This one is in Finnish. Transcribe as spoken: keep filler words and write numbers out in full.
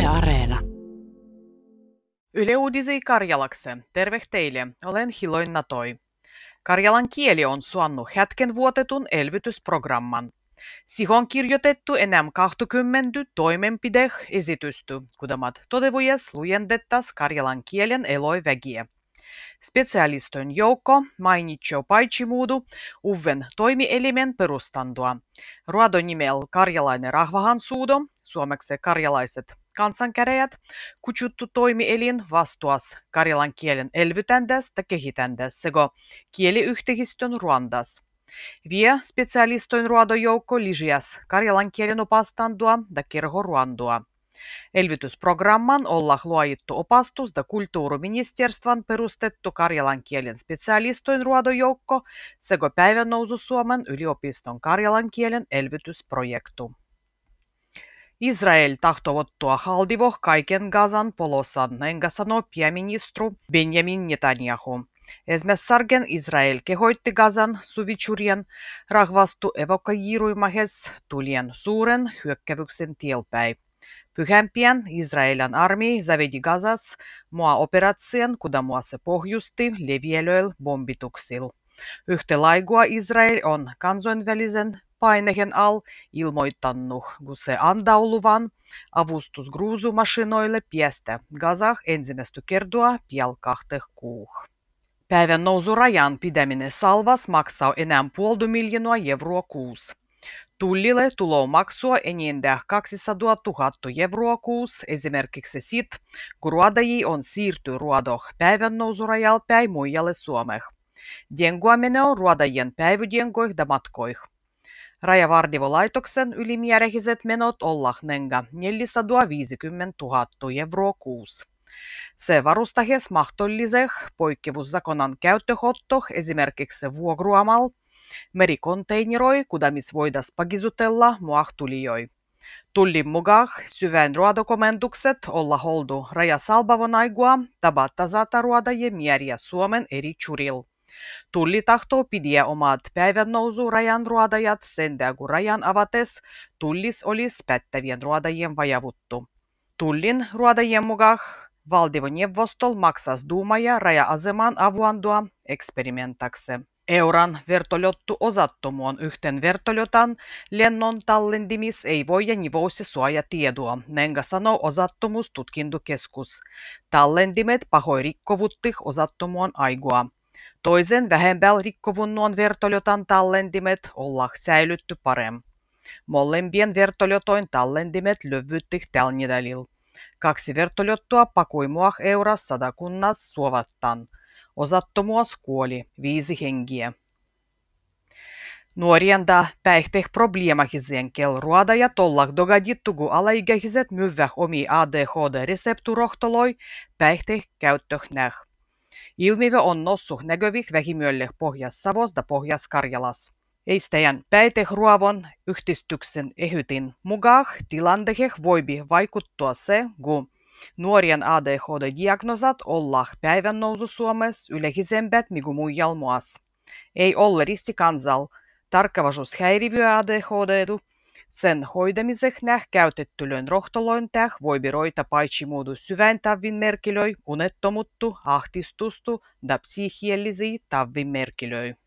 Areena. Yle Uudisi Karjalakse. Terve teille, olen Hiloin Natoi. Karjalan kieli on suannut hetken vuotetun elvytysprogramman. Siihen on kirjoitettu enää kaksikymmentä toimenpide-esitystä, kudamat todevujes lujentettas karjalan kielen eloivägiä. Specialistojen joukko mainitsee paitsimuudu uuden toimielimen perustandua. Ruodonimellä karjalainen rahvahansuudo, suomeksi karjalaiset kansankäräjät, kutsuttu toimielin vastuas karjalan kielen elvytändes ja kehitändes sekä kieliyhtehistön ruandas. Vie specialistojen ruodojoukko lisäs karjalan kielen opastandua ja kerhoruandua. Elvytysprogramman olla luojittu opastus ja kulttuuriministeriön perustettu karjalan kielen specialistojen ruodojoukko sekä päivänousu Suomen yliopiston karjalan kielen elvytysprojektu. Israel tahtoo ottaa haldivo kaiken Gazan polosan, näin sanoo pääministeri Benjamin Netanyahu. Esmessargen Israel kehoitti Gazan suvitsurien rahvastu evakuoiruimahes tulien suuren hyökkäyksen tielpäin. Pyhämpien Israelin armei zavedi Gazas mua operatsion, kuda mua se pohjusti levielöil bombituksilla. Yhtä laigua Israel on kansainvälisen paineen al ilmoittanut, kun se antaa luvan avustusgruusumašinoille piestä Gazah ensimmäistä kertaa pian kahteen kuuh. Päivän nousurajan pidäminen salvas maksaa enää puolta miljoonaa euroa kuussa. Tullille tulee maksua enintään kaksisataatuhatta euroa kuussa esimerkiksi sit, kun ruodajia on siirty ruodoh päivän nousurajalla päin muijalle Suomeen. Dengua menee ruodajien päivädengoih ja matkoih. Rajavartiolaitoksen ylimääräiset menot olla nenga neljäsataaviisikymmentätuhatta euroa kuussa. Se varustahes mahdolliseh poikkeuszakonan käyttöhotto esimerkiksi vuogruamal merikonteineroi, kudamis voidas pagisutella muahtulijoi. Tullin mukaan syvän ruodokomendukset olla holdu rajasalbavon aigua taba tasata ruodajien määriä Suomen eri churil. Tulli tahtoo pidiä omat päivän nousu rajan ruodajat sen kun rajan avates tullis olis pättävien ruodajien vajavuttu. Tullin ruodajien mukaan valtioneuvostol maksas duumaja raja-aseman avuandua eksperimentakse. Euran vertoljottu osattomuon yhten vertoljotan lennon tallendimis ei voi ja nivousi suoja tiedua, nenga sanoo osattomuustutkintokeskus. Tallendimet pahoi rikkovuttih osattomuon aigua. Toisen vähempäl rikkovunnuon vertoljotan tallendimet olla säilytty parem. Molempien vertoljotoin tallendimet lövvyttih tälnidalil. Kaksi vertoljottua pakui muah euras sadakunnas suovattan. Osattomuus kuoli viisi hengiä. Nuorien da päihteh probleemahisien kel ruodajat ollah dogadittu, kun alaikäiset myyväh omi A D H D-resepturohtoloi päihteh käyttöhnäh. Ilmiö on nossut näkövih vähimölle Pohjas-Savos ja Pohjas-Karjalas. Eistäjän päihtehruovon yhdistyksen ehytin mukaan tilandeheh voibi vaikuttua se, kun nuorien A D H D-diagnosat olla päivän nousu Suomessa yleisempät niin kuin muijal muas. Ei ole ristikansal tarkkavaisuushäiriöä A D H D-du. Sen hoidamiseh näh käytettylön rohtoloin täh voibi roita paitsimuudu syvän tavin merkilöi, unettomuttu, ahtistustu ja psyhiellisiä tavin merkilöi.